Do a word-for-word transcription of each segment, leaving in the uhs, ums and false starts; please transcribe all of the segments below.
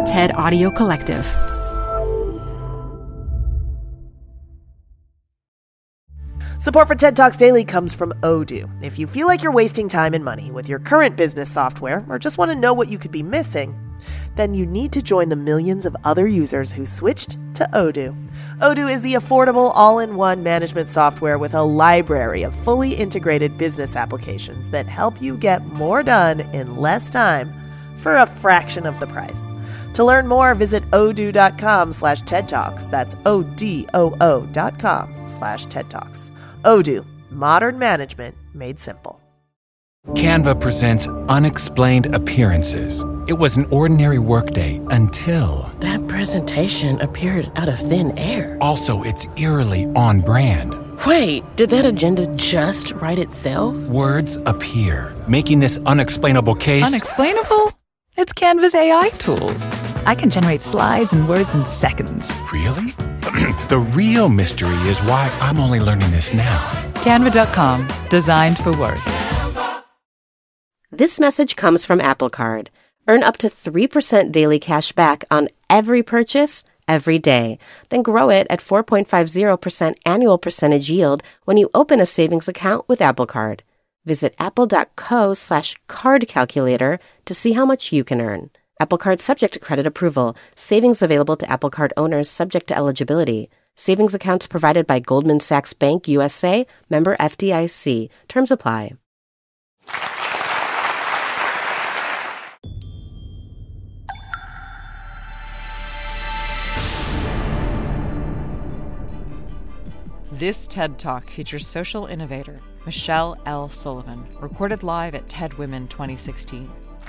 TED Audio Collective. Support for TED Talks Daily comes from Odoo. If you feel like you're wasting time and money with your current business software or just want to know what you could be missing, then you need to join the millions of other users who switched to Odoo. Odoo is the affordable all-in-one management software with a library of fully integrated business applications that help you get more done in less time for a fraction of the price. To learn more, visit odoo.com slash TED Talks. That's O-D-O-O dot com slash TED Talks. Odoo, modern management made simple. Canva presents Unexplained Appearances. It was an ordinary workday until... That presentation appeared out of thin air. Also, it's eerily on brand. Wait, did that agenda just write itself? Words appear, making this unexplainable case... Unexplainable? It's Canva's A I tools. I can generate slides and words in seconds. Really? The real mystery is why I'm only learning this now. Canva dot com, designed for work. This message comes from Apple Card. Earn up to three percent daily cash back on every purchase, every day. Then grow it at four point five zero percent annual percentage yield when you open a savings account with Apple Card. Visit apple.co slash card calculator to see how much you can earn. Apple Card subject to credit approval. Savings available to Apple Card owners subject to eligibility. Savings accounts provided by Goldman Sachs Bank U S A, member F D I C. Terms apply. This TED Talk features social innovator Michelle L. Sullivan, recorded live at TED Women twenty sixteen.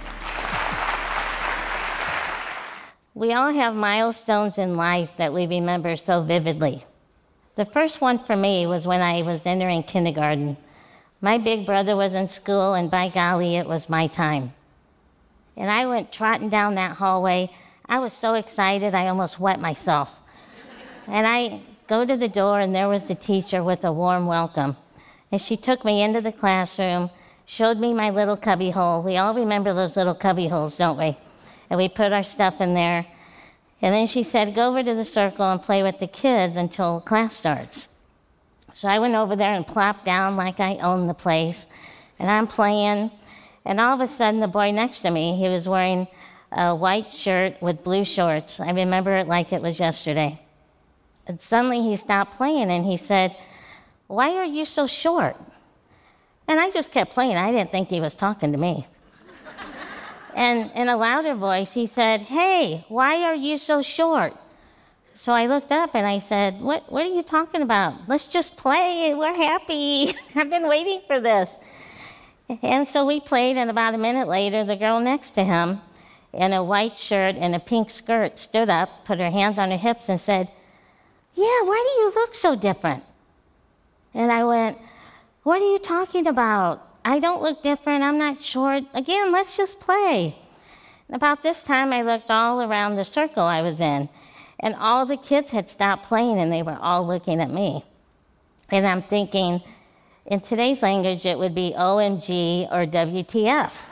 We all have milestones in life that we remember so vividly. The first one for me was when I was entering kindergarten. My big brother was in school, and by golly, it was my time. And I went trotting down that hallway. I was so excited, I almost wet myself. And I go to the door, and there was the teacher with a warm welcome. And she took me into the classroom, showed me my little cubby hole. We all remember those little cubby holes, don't we? And we put our stuff in there. And then she said, go over to the circle and play with the kids until class starts. So I went over there and plopped down like I owned the place. And I'm playing. And all of a sudden, the boy next to me, he was wearing a white shirt with blue shorts. I remember it like it was yesterday. And suddenly he stopped playing and he said, why are you so short? And I just kept playing. I didn't think he was talking to me. And in a louder voice, he said, hey, why are you so short? So I looked up and I said, what, what are you talking about? Let's just play. We're happy. I've been waiting for this. And so we played, and about a minute later, the girl next to him in a white shirt and a pink skirt stood up, put her hands on her hips, and said, yeah, why do you look so different? And I went, what are you talking about? I don't look different. I'm not short. Again, let's just play. And about this time, I looked all around the circle I was in, and all the kids had stopped playing, and they were all looking at me. And I'm thinking, in today's language, it would be O M G or W T F.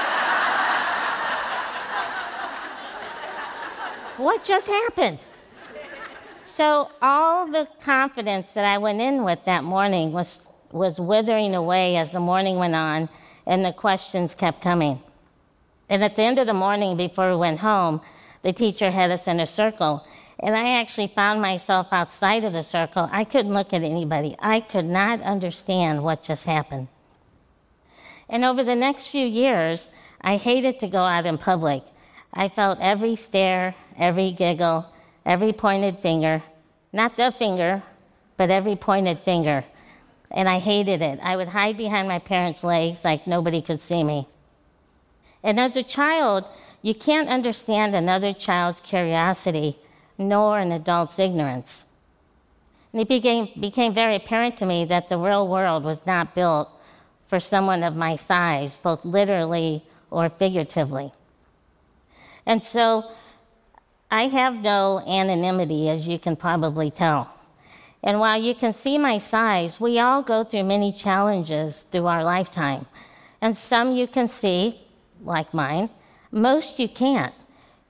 What just happened? So all the confidence that I went in with that morning was was withering away as the morning went on and the questions kept coming. And at the end of the morning, before we went home, the teacher had us in a circle, and I actually found myself outside of the circle. I couldn't look at anybody. I could not understand what just happened. And over the next few years, I hated to go out in public. I felt every stare, every giggle, every pointed finger, not the finger, but every pointed finger. And I hated it. I would hide behind my parents' legs like nobody could see me. And as a child, you can't understand another child's curiosity, nor an adult's ignorance. And it became, became very apparent to me that the real world was not built for someone of my size, both literally or figuratively. And so I have no anonymity, as you can probably tell. And while you can see my size, we all go through many challenges through our lifetime. And some you can see, like mine. Most you can't.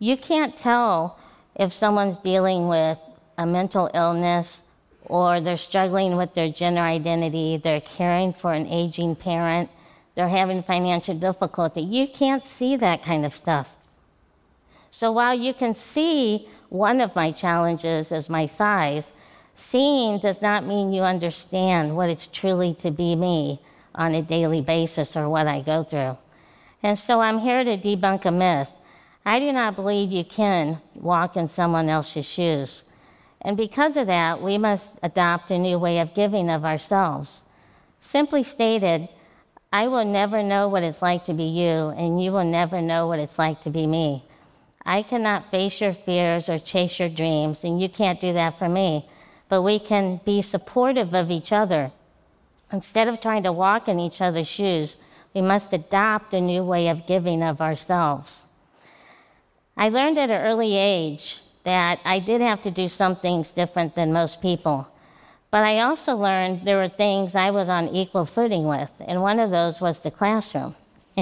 You can't tell if someone's dealing with a mental illness or they're struggling with their gender identity, they're caring for an aging parent, they're having financial difficulty. You can't see that kind of stuff. So while you can see one of my challenges is my size, seeing does not mean you understand what it's truly to be me on a daily basis or what I go through. And so I'm here to debunk a myth. I do not believe you can walk in someone else's shoes. And because of that, we must adopt a new way of giving of ourselves. Simply stated, I will never know what it's like to be you, and you will never know what it's like to be me. I cannot face your fears or chase your dreams, and you can't do that for me. But we can be supportive of each other. Instead of trying to walk in each other's shoes, we must adopt a new way of giving of ourselves. I learned at an early age that I did have to do some things different than most people. But I also learned there were things I was on equal footing with, and one of those was the classroom.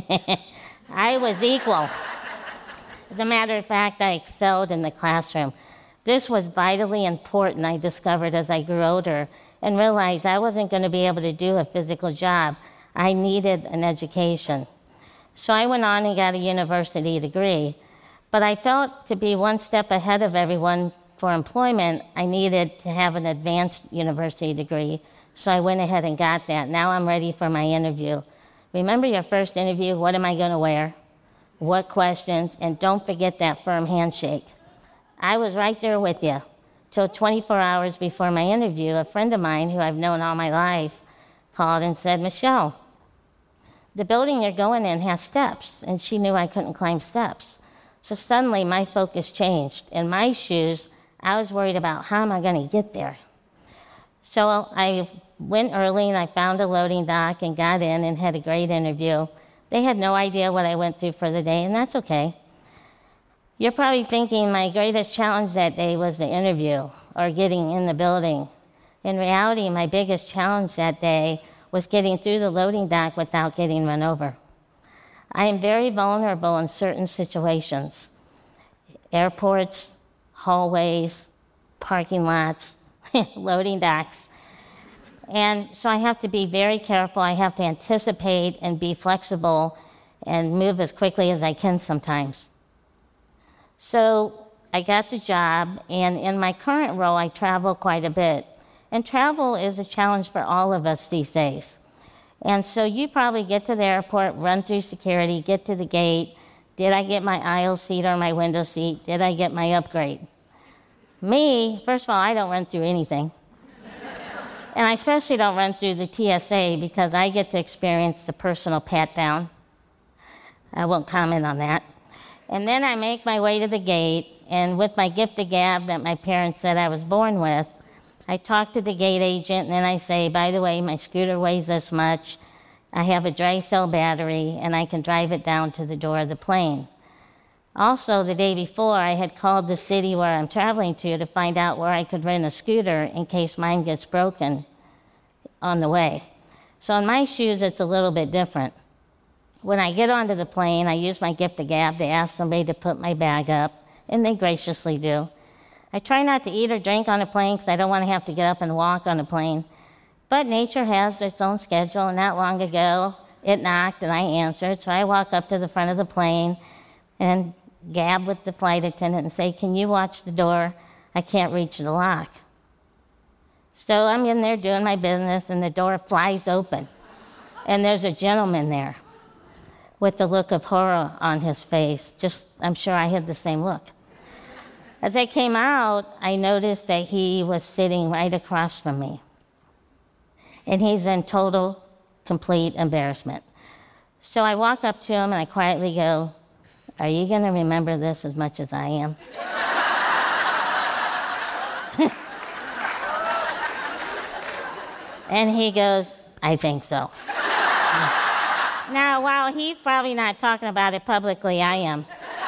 I was equal. As a matter of fact, I excelled in the classroom. This was vitally important, I discovered as I grew older, and realized I wasn't going to be able to do a physical job. I needed an education. So I went on and got a university degree. But I felt to be one step ahead of everyone for employment, I needed to have an advanced university degree. So I went ahead and got that. Now I'm ready for my interview. Remember your first interview, what am I going to wear? What questions? And don't forget that firm handshake. I was right there with you. Till twenty-four hours before my interview, a friend of mine who I've known all my life called and said, Michelle, the building you're going in has steps. And she knew I couldn't climb steps. So suddenly my focus changed. In my shoes, I was worried about how am I going to get there. So I went early and I found a loading dock and got in and had a great interview. They had no idea what I went through for the day, and that's okay. You're probably thinking my greatest challenge that day was the interview or getting in the building. In reality, my biggest challenge that day was getting through the loading dock without getting run over. I am very vulnerable in certain situations. Airports, hallways, parking lots, loading docks. And so I have to be very careful. I have to anticipate and be flexible and move as quickly as I can sometimes. So I got the job, and in my current role, I travel quite a bit. And travel is a challenge for all of us these days. And so you probably get to the airport, run through security, get to the gate. Did I get my aisle seat or my window seat? Did I get my upgrade? Me, first of all, I don't run through anything. And I especially don't run through the T S A because I get to experience the personal pat down. I won't comment on that. And then I make my way to the gate, and with my gift of gab that my parents said I was born with, I talk to the gate agent, and then I say, by the way, my scooter weighs this much, I have a dry cell battery, and I can drive it down to the door of the plane. Also, the day before, I had called the city where I'm traveling to to find out where I could rent a scooter in case mine gets broken on the way. So in my shoes, it's a little bit different. When I get onto the plane, I use my gift of gab to ask somebody to put my bag up, and they graciously do. I try not to eat or drink on a plane because I don't want to have to get up and walk on a plane. But nature has its own schedule, and not long ago, it knocked and I answered. So I walk up to the front of the plane and gab with the flight attendant and say, can you watch the door? I can't reach the lock. So I'm in there doing my business, and the door flies open. And there's a gentleman there with the look of horror on his face. Just, I'm sure I had the same look. As I came out, I noticed that he was sitting right across from me. And he's in total, complete embarrassment. So I walk up to him and I quietly go, are you going to remember this as much as I am? And he goes, I think so. Now, while he's probably not talking about it publicly, I am.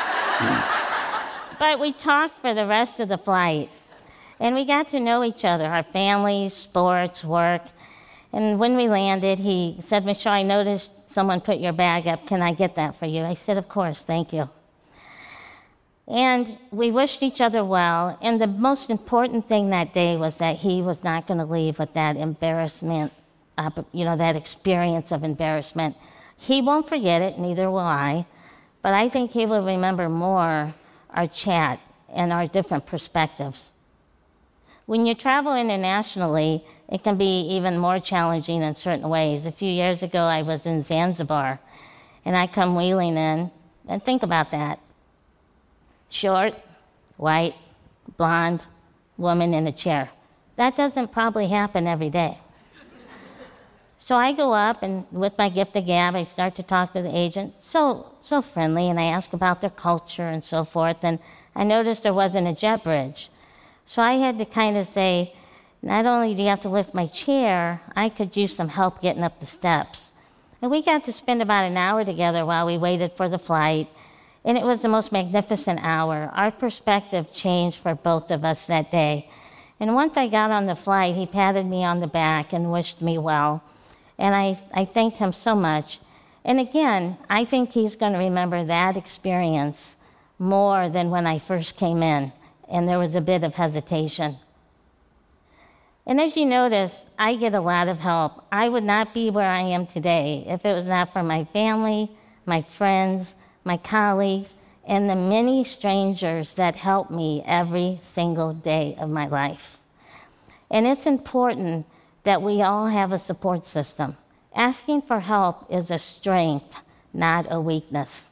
But we talked for the rest of the flight, and we got to know each other, our families, sports, work. And when we landed, he said, Michelle, I noticed someone put your bag up. Can I get that for you? I said, of course, thank you. And we wished each other well, and the most important thing that day was that he was not going to leave with that embarrassment, you know, that experience of embarrassment. He won't forget it, neither will I, but I think he will remember more our chat and our different perspectives. When you travel internationally, it can be even more challenging in certain ways. A few years ago, I was in Zanzibar, and I come wheeling in, and think about that. Short, white, blonde woman in a chair. That doesn't probably happen every day. So I go up, and with my gift of gab, I start to talk to the agent, so so friendly, and I ask about their culture and so forth, and I noticed there wasn't a jet bridge. So I had to kind of say, not only do you have to lift my chair, I could use some help getting up the steps. And we got to spend about an hour together while we waited for the flight, and it was the most magnificent hour. Our perspective changed for both of us that day. And once I got on the flight, he patted me on the back and wished me well. And I, I thanked him so much. And again, I think he's going to remember that experience more than when I first came in, and there was a bit of hesitation. And as you notice, I get a lot of help. I would not be where I am today if it was not for my family, my friends, my colleagues, and the many strangers that help me every single day of my life. And it's important that we all have a support system. Asking for help is a strength, not a weakness.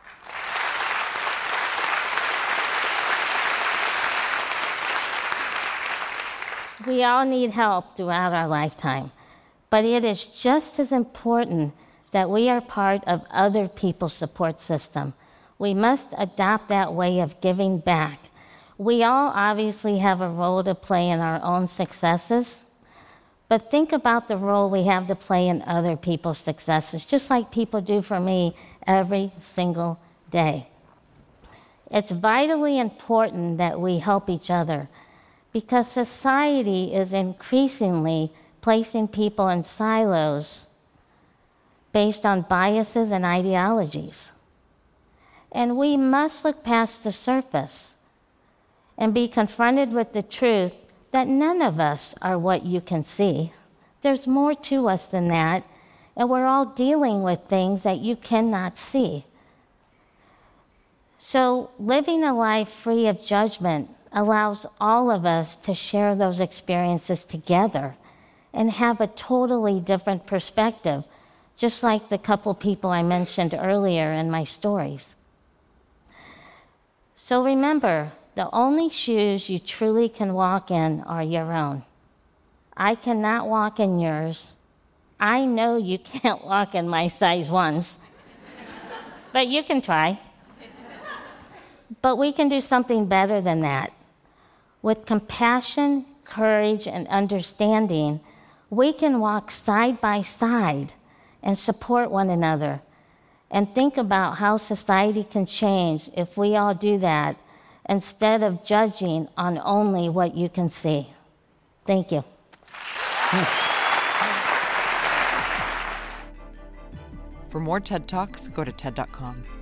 We all need help throughout our lifetime, but it is just as important that we are part of other people's support system. We must adopt that way of giving back. We all obviously have a role to play in our own successes, but think about the role we have to play in other people's successes, just like people do for me every single day. It's vitally important that we help each other because society is increasingly placing people in silos based on biases and ideologies. And we must look past the surface and be confronted with the truth that none of us are what you can see. There's more to us than that, and we're all dealing with things that you cannot see. So living a life free of judgment allows all of us to share those experiences together and have a totally different perspective, just like the couple people I mentioned earlier in my stories. So remember, the only shoes you truly can walk in are your own. I cannot walk in yours. I know you can't walk in my size ones, but you can try. But we can do something better than that. With compassion, courage, and understanding, we can walk side by side and support one another and think about how society can change if we all do that instead of judging on only what you can see. Thank you. For more TED Talks, go to TED dot com.